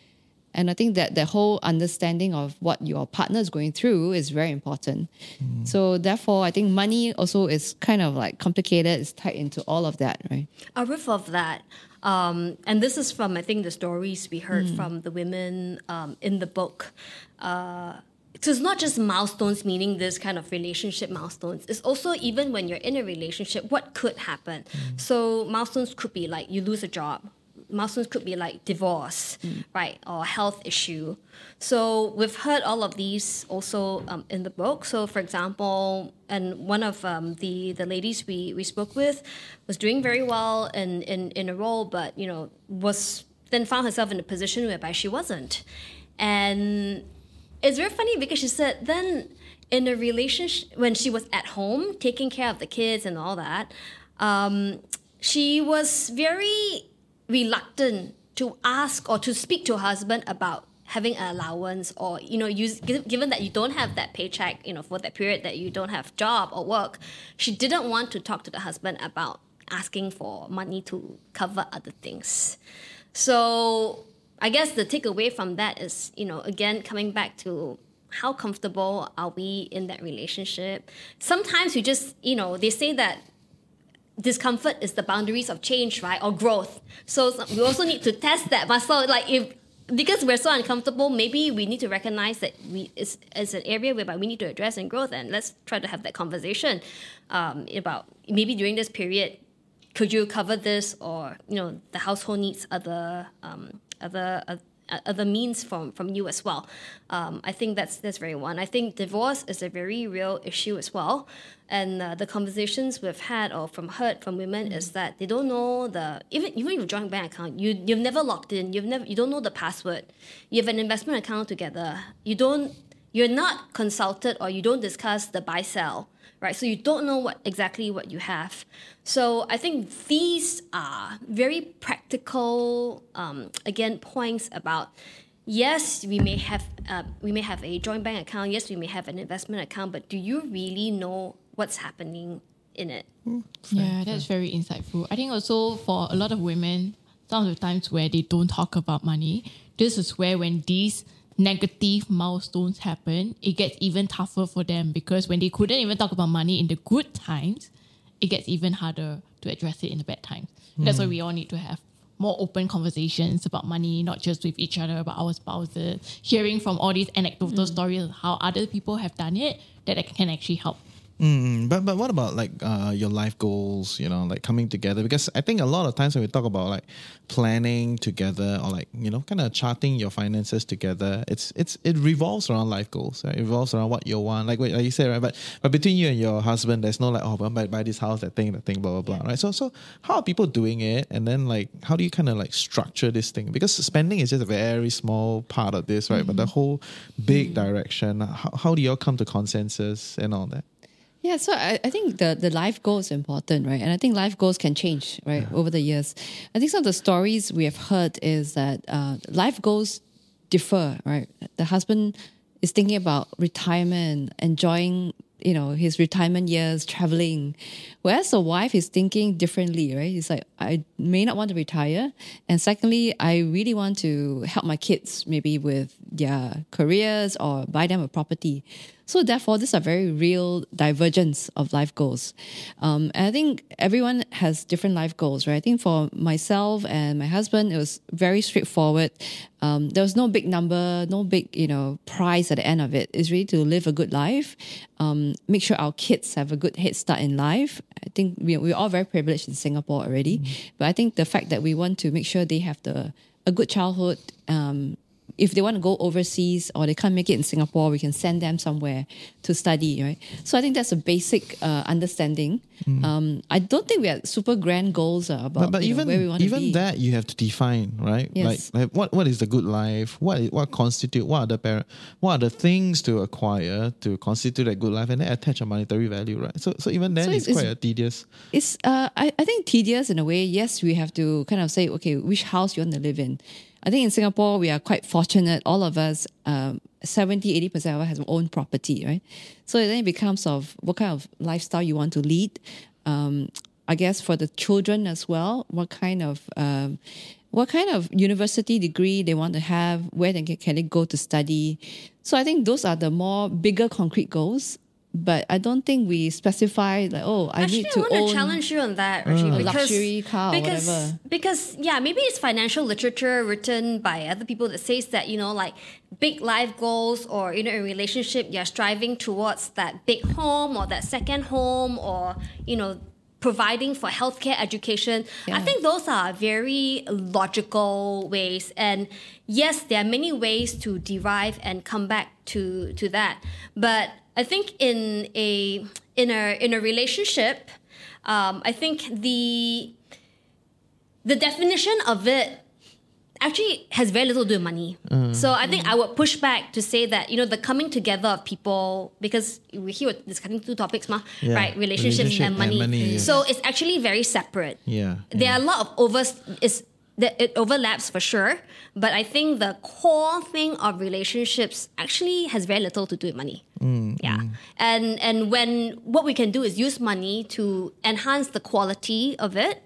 And I think that the whole understanding of what your partner is going through is very important. So therefore, I think money also is kind of like complicated. It's tied into all of that, right? A riff of that. Um, and this is from, I think, the stories we heard from the women um, in the book. Uh, so it's not just milestones, meaning this kind of relationship milestones. It's also even when you're in a relationship, what could happen. So milestones could be like you lose a job. Milestones could be like divorce, right, or health issue. So we've heard all of these also um, in the book. So for example, and one of um, the the ladies we, we spoke with was doing very well in, in, in a role, but you know was then found herself in a position whereby she wasn't. And it's very funny because she said then in a relationship when she was at home taking care of the kids and all that, um, she was very reluctant to ask or to speak to her husband about having an allowance or, you know, use, given that you don't have that paycheck, you know, for that period that you don't have job or work, she didn't want to talk to the husband about asking for money to cover other things. So I guess the takeaway from that is, you know, again, coming back to how comfortable are we in that relationship? Sometimes you just, you know, they say that discomfort is the boundaries of change, right, or growth. So we also need to test that muscle. Like if because we're so uncomfortable, maybe we need to recognize that we it's, it's an area whereby we need to address and growth, and let's try to have that conversation um, about maybe during this period, could you cover this, or you know the household needs other um, other. Uh, other means from, from you as well. Um, I think that's that's very one. I think divorce is a very real issue as well. And uh, the conversations we've had or from heard from women mm-hmm. is that they don't know the, even even your joint bank account, you, you've never logged in, you've never, you don't know the password. You have an investment account together. You don't, you're not consulted or you don't discuss the buy sell, right? So you don't know what exactly what you have. So I think these are very practical, um, again, points about, yes, we may have uh, we may have a joint bank account. Yes, we may have an investment account, but do you really know what's happening in it? Yeah, that's very insightful. I think also for a lot of women, some of the times where they don't talk about money, this is where when these negative milestones happen, it gets even tougher for them, because when they couldn't even talk about money in the good times, it gets even harder to address it in the bad times. Mm. That's why we all need to have more open conversations about money, not just with each other, but our spouses, hearing from all these anecdotal mm. stories of how other people have done it, that can actually help. Mm, but but what about like uh, your life goals, you know, like coming together? Because I think a lot of times when we talk about like planning together or like, you know, kind of charting your finances together, it's it's it revolves around life goals, right? It revolves around what you want, like what like you said, right? But but between you and your husband, there's no like, oh, well, buy, buy this house, that thing, that thing, blah, blah, blah, right? So so how are people doing it? And then like, how do you kind of like structure this thing? Because spending is just a very small part of this, right? Mm-hmm. But the whole big mm-hmm. direction, how, how do you all come to consensus and all that? Yeah, so I, I think the, the life goal is important, right? And I think life goals can change, right, yeah. over the years. I think some of the stories we have heard is that uh, life goals differ, right? The husband is thinking about retirement, enjoying, you know, his retirement years, traveling. Whereas the wife is thinking differently, right? It's like, I may not want to retire. And secondly, I really want to help my kids maybe with their careers or buy them a property. So therefore, these are very real divergence of life goals. Um, and I think everyone has different life goals, right? I think for myself and my husband, it was very straightforward. Um, there was no big number, no big, you know, prize at the end of it. It's really to live a good life, um, make sure our kids have a good head start in life. I think we, we're all very privileged in Singapore already. Mm-hmm. But I think the fact that we want to make sure they have the a good childhood, um, if they want to go overseas or they can't make it in Singapore, we can send them somewhere to study, right? So I think that's a basic uh, understanding. Mm. Um, I don't think we have super grand goals uh, about but, but you even, know, where we want to be. Even that you have to define, right? Yes. Like, like what, what is the good life? What is, what constitute? What are the par- What are the things to acquire to constitute a good life, and then attach a monetary value, right? So so even then, so it's, it's quite it's, a tedious. It's uh, I I think tedious in a way. Yes, we have to kind of say, okay, which house you want to live in. I think in Singapore, we are quite fortunate. All of us, um, seventy, eighty percent of us has our own property, right? So then it becomes of what kind of lifestyle you want to lead. Um, I guess for the children as well, what kind of um, what kind of university degree they want to have, where they can, can they go to study. So I think those are the more bigger concrete goals. But I don't think we specify like, oh, I Actually, need to I want own to challenge you on that, Reggie, a because, luxury car or because, whatever. Because yeah, maybe it's financial literature written by other people that says that, you know, like big life goals, or you know, in a relationship you're striving towards that big home or that second home, or you know, providing for healthcare, education. Yeah. I think those are very logical ways. And yes, there are many ways to derive and come back to, to that. But I think in a in a in a relationship, um, I think the the definition of it actually has very little to do with money. Mm. So I think mm. I would push back to say that, you know, the coming together of people, because we here we're discussing two topics, ma, yeah. right? Relationships Relationship and money. And money yes. So it's actually very separate. Yeah. There yeah. are a lot of over is that it overlaps for sure, but I think the core thing of relationships actually has very little to do with money. Mm, yeah. Mm. And and when what we can do is use money to enhance the quality of it.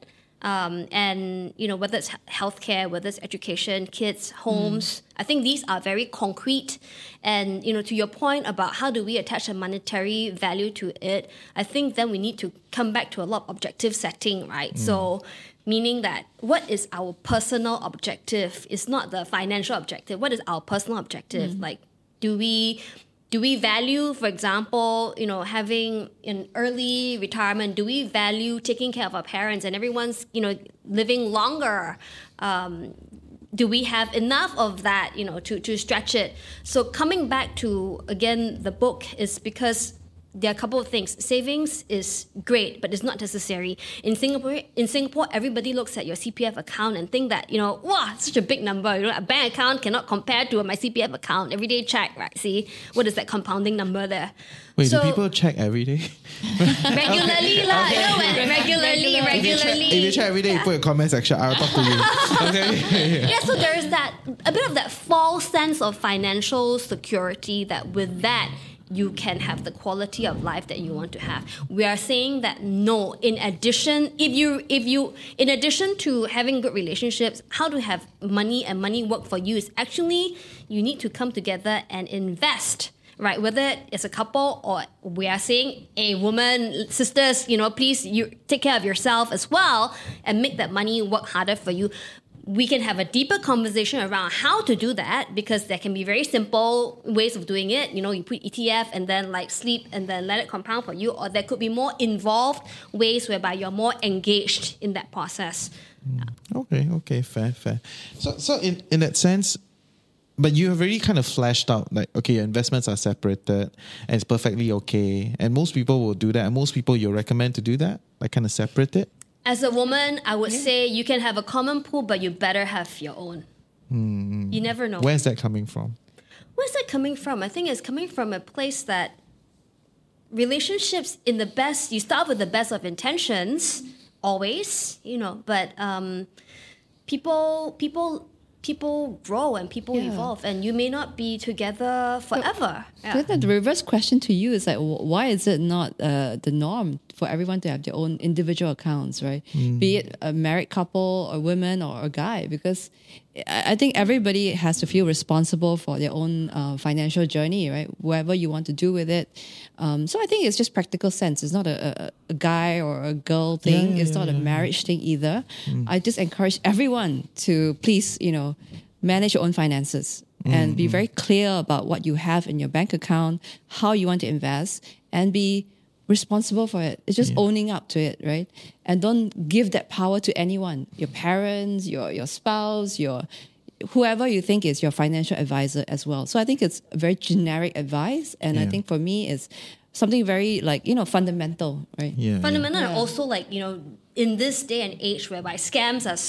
Um, and, you know, whether it's he- healthcare, whether it's education, kids, homes, I think these are very concrete. And, you know, to your point about how do we attach a monetary value to it, I think then we need to come back to a lot of objective setting, right? So, meaning that what is our personal objective? It's not the financial objective. What is our personal objective? Like, do we do we value, for example, you know, having an early retirement? Do we value taking care of our parents and everyone's, you know, living longer? Um, do we have enough of that, you know, to, to stretch it? So coming back to, again, the book is because there are a couple of things. Savings is great, but it's not necessary. In Singapore, in Singapore, everybody looks at your C P F account and think that, you know, wow, it's such a big number. You know, a bank account cannot compare to my C P F account. Everyday check, right? See, what is that compounding number there? Wait, So- do people check every day? Regularly, lah. You know, when regularly, regularly. If you check every day, you put a comment section. I'll talk to you. Okay. Yeah, so there is that a bit of that false sense of financial security that with that you can have the quality of life that you want to have. We are saying that no, in addition, if you if you in addition to having good relationships, how to have money and money work for you is actually you need to come together and invest. Right, whether it's a couple or we are saying, a woman, sisters, you know, please you take care of yourself as well and make that money work harder for you. We can have a deeper conversation around how to do that because there can be very simple ways of doing it. You know, you put E T F and then like sleep and then let it compound for you, or there could be more involved ways whereby you're more engaged in that process. Okay, okay, fair, fair. So, so in, in that sense, but you have already kind of flashed out like, okay, your investments are separated and it's perfectly okay. And most people will do that. And most people you'll recommend to do that, like kind of separate it. As a woman, I would say you can have a common pool, but you better have your own. Hmm. You never know. Where's that coming from? Where's that coming from? I think it's coming from a place that relationships in the best, you start with the best of intentions, always, you know, but um, people, people, people grow and people Yeah. evolve and you may not be together forever. Yeah. But then the reverse question to you is like, wh- why is it not uh, the norm for everyone to have their own individual accounts, right? Be it a married couple or women or a guy, because I I think everybody has to feel responsible for their own uh, financial journey, right? Whatever you want to do with it. Um, so I think it's just practical sense. It's not a, a, a guy or a girl thing. yeah, it's yeah, not a yeah, marriage thing either. I just encourage everyone to please, you know, manage your own finances and be very clear about what you have in your bank account, how you want to invest, and be responsible for it. It's just owning up to it, right? And don't give that power to anyone, your parents, your your spouse, your whoever you think is your financial advisor as well. So I think it's very generic advice, and I Yeah. think for me it's something very like, you know, fundamental, right? Yeah. Fundamental and Yeah. also like, you know, in this day and age whereby scams are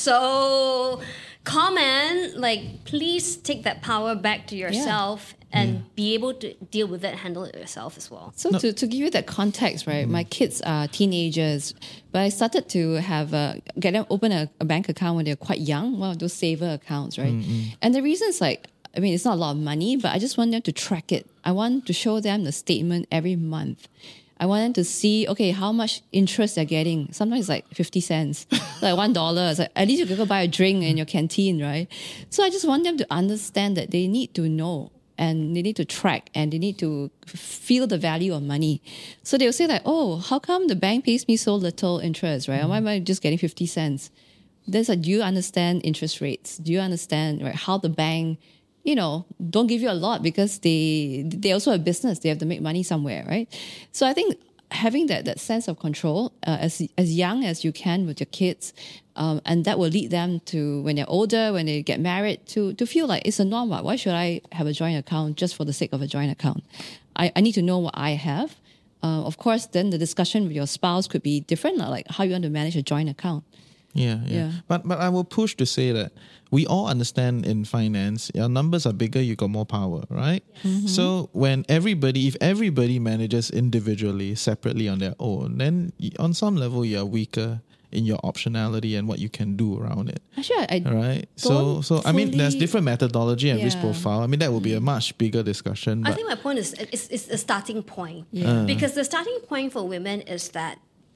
so common, like please take that power back to yourself and be able to deal with it and handle it yourself as well. So to, to give you that context, right? My kids are teenagers, but I started to have a, get them open a, a bank account when they're quite young, one of those saver accounts, right? And the reason is like, I mean, it's not a lot of money, but I just want them to track it. I want to show them the statement every month. I want them to see, okay, how much interest they're getting. Sometimes it's like fifty cents, like one dollar. It's like, at least you can go buy a drink in your canteen, right? So I just want them to understand that they need to know and they need to track and they need to feel the value of money. So they'll say like, oh, how come the bank pays me so little interest, right? Why am I just getting fifty cents? There's like, do you understand interest rates? Do you understand right, how the bank, you know, don't give you a lot because they they also have business. They have to make money somewhere, right? So I think having that that sense of control uh, as as young as you can with your kids, um, and that will lead them to when they're older, when they get married, to to feel like it's a norm. Why should I have a joint account just for the sake of a joint account? I, I need to know what I have. Uh, of course, then the discussion with your spouse could be different, like how you want to manage a joint account. Yeah, yeah, Yeah. But but I will push to say that we all understand in finance, your numbers are bigger, you got more power, right? So when everybody, if everybody manages individually, separately on their own, then y- on some level you're weaker in your optionality and what you can do around it. Actually, I, I All right. So Don't so I mean there's fully- different methodology and risk Yeah. profile. I mean that will be a much bigger discussion. I But think my point is it's, it's a starting point. Yeah. Because the starting point for women is that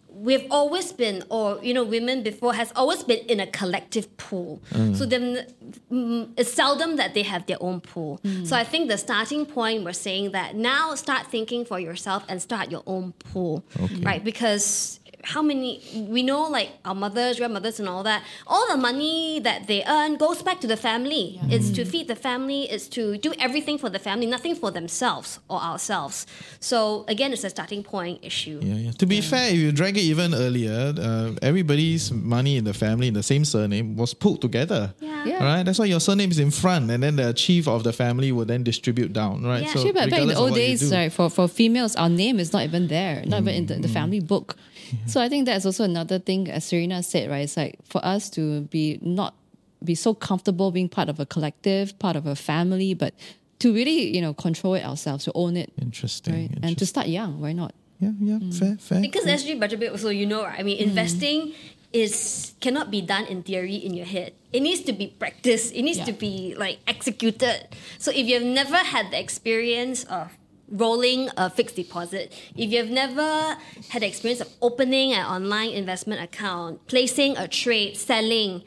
we've always been, or you know, women before has always been in a collective pool. Mm. So then mm, it's seldom that they have their own pool. So I think the starting point, we're saying that now start thinking for yourself and start your own pool, right? Because how many, we know like our mothers, grandmothers and all that, all the money that they earn goes back to the family. Yeah. It's to feed the family, it's to do everything for the family, nothing for themselves or ourselves. So again, it's a starting point issue. Yeah, yeah. To be fair, if you drag it even earlier, uh, everybody's money in the family in the same surname was pulled together. Yeah. Yeah. Right? That's why your surname is in front, and then the chief of the family will then distribute down, right? Yeah. So Actually, but back in the regardless of old what you days, do. right, for, for females, our name is not even there, not even in the, the family book. So I think that's also another thing, as Serena said, right? It's like for us to be not be so comfortable being part of a collective, part of a family, but to really, you know, control it ourselves, to own it, Interesting. right? interesting. And to start young, why not? yeah, yeah, fair, fair. Because S G budget bit also, you know, right? I mean, investing is cannot be done in theory in your head. It needs to be practiced. It needs Yeah. to be like executed. So if you've never had the experience of rolling a fixed deposit, if you've never had the experience of opening an online investment account, placing a trade, selling,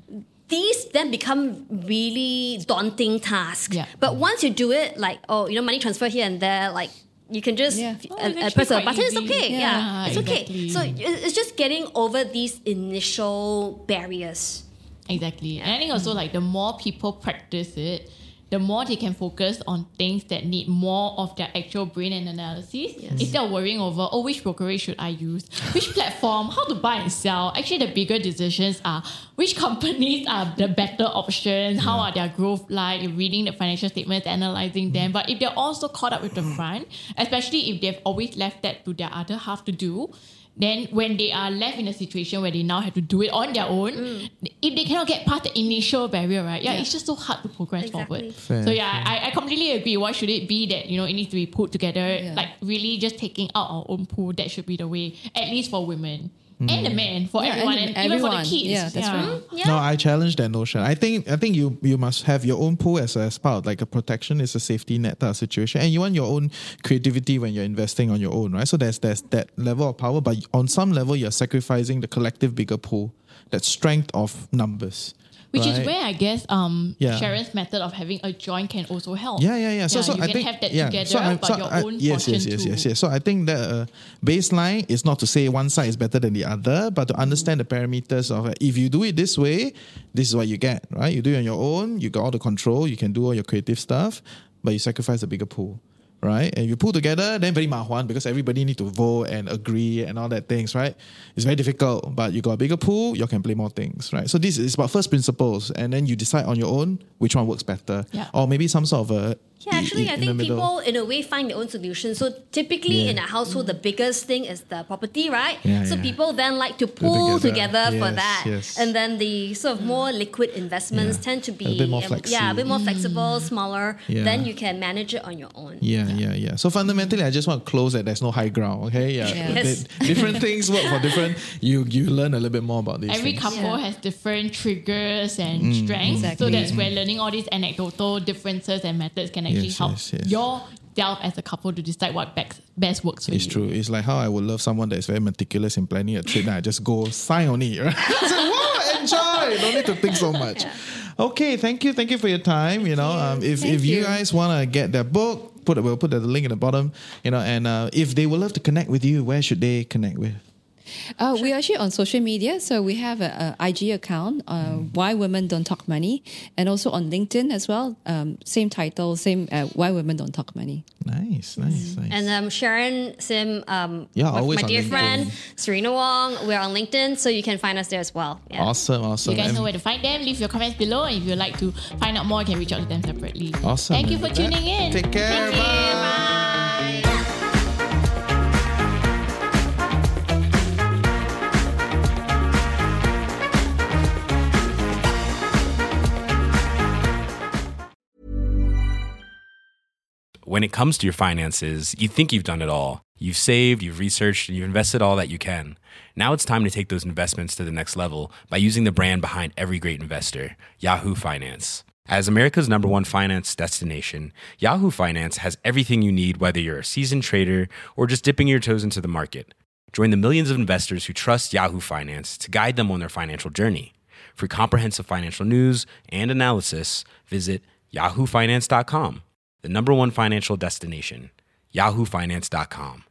these then become really daunting tasks. Yeah. But once you do it, like, oh, you know, money transfer here and there, like, you can just Yeah. Oh, uh, it's uh, actually press a quite button, it's easy. okay. Yeah, Yeah, it's okay. exactly. So it- it's just getting over these initial barriers. Exactly. And I think also like the more people practice it, the more they can focus on things that need more of their actual brain and analysis instead of worrying over, oh, which brokerage should I use? Which platform? How to buy and sell? Actually, the bigger decisions are which companies are the better options? How are their growth like? You're reading the financial statements, analyzing them. But if they're also caught up with the front, especially if they've always left that to their other half to do, then when they are left in a situation where they now have to do it on their own, if they cannot get past the initial barrier, right? Yeah, Yeah. it's just so hard to progress Exactly. forward. Fair, so yeah, I, I completely agree. Why should it be that, you know, it needs to be put together, Yeah. like really just taking out our own pool? That should be the way, at least for women. And the men, for Yeah, everyone, and and, even for everyone. the kids. Yeah, that's right. Yeah. No, I challenge that notion. I think I think you you must have your own pool as a as part of like a protection, is a safety net type of situation, and you want your own creativity when you're investing on your own, right? So there's there's that level of power, but on some level you're sacrificing the collective bigger pool, that strength of numbers. Which is right? where I guess um Yeah. Sharon's method of having a joint can also help. Yeah, yeah, yeah. So, so you I can think have that yeah. together, so I- but so your I- own yes, portion yes, yes, too. yes, yes. So I think that uh, baseline is not to say one side is better than the other, but to understand the parameters of uh, if you do it this way, this is what you get, right? You do it on your own, you got all the control, you can do all your creative stuff, but you sacrifice the bigger pool. Right, and you pull together, then very mahuan because everybody need to vote and agree and all that things, right? It's very difficult, but you got a bigger pool, you can play more things, right? So this is about first principles, and then you decide on your own which one works better, Yeah. or maybe some sort of a Yeah, actually, in- I in the think middle. people, in a way, find their own solution. So typically, Yeah. in a household, the biggest thing is the property, right? Yeah, so yeah. people then like to pool together. together, for Yes, that, yes. and then the sort of more liquid investments Yeah. tend to be A bit more um, flexi. yeah, a bit more flexible, smaller. Yeah. Then you can manage it on your own. Yeah, yeah, yeah. So fundamentally, I just want to close that there's no high ground. Okay, yeah. Yes. Di- different things work for different. You you learn a little bit more about these. Every things. couple Yeah. has different triggers and Mm. strengths. Exactly. So that's where learning all these anecdotal differences and methods can actually Yes, help yes, yes. yourself as a couple to decide what best, best works for It's you. true. It's like how I would love someone that is very meticulous in planning a trip. Then I just go sign on it. Right? It's like, whoa, enjoy. Don't need to think so much. Okay, thank you, thank you for your time. You know, um, if Thank if you you. guys want to get their book, put we'll put the link in the bottom. You know, and uh, if they would love to connect with you, where should they connect with? Uh, we're actually on social media. So we have a, a I G account, uh, Why Women Don't Talk Money, and also on LinkedIn as well. Um, same title, same uh, Why Women Don't Talk Money. Nice, nice, nice. And um, Sharon Sim, um, Yeah, my- always my on dear LinkedIn. friend, Serena Wong, we're on LinkedIn, so you can find us there as well. Yeah. Awesome, awesome. You guys And- know where to find them. Leave your comments below. And if you'd like to find out more, you can reach out to them separately. Awesome. Thank you And for with that, tuning in. Take care. Thank you. Bye. Bye. When it comes to your finances, you think you've done it all. You've saved, you've researched, and you've invested all that you can. Now it's time to take those investments to the next level by using the brand behind every great investor, Yahoo Finance. As America's number one finance destination, Yahoo Finance has everything you need, whether you're a seasoned trader or just dipping your toes into the market. Join the millions of investors who trust Yahoo Finance to guide them on their financial journey. For comprehensive financial news and analysis, visit yahoo finance dot com, the number one financial destination, yahoo finance dot com.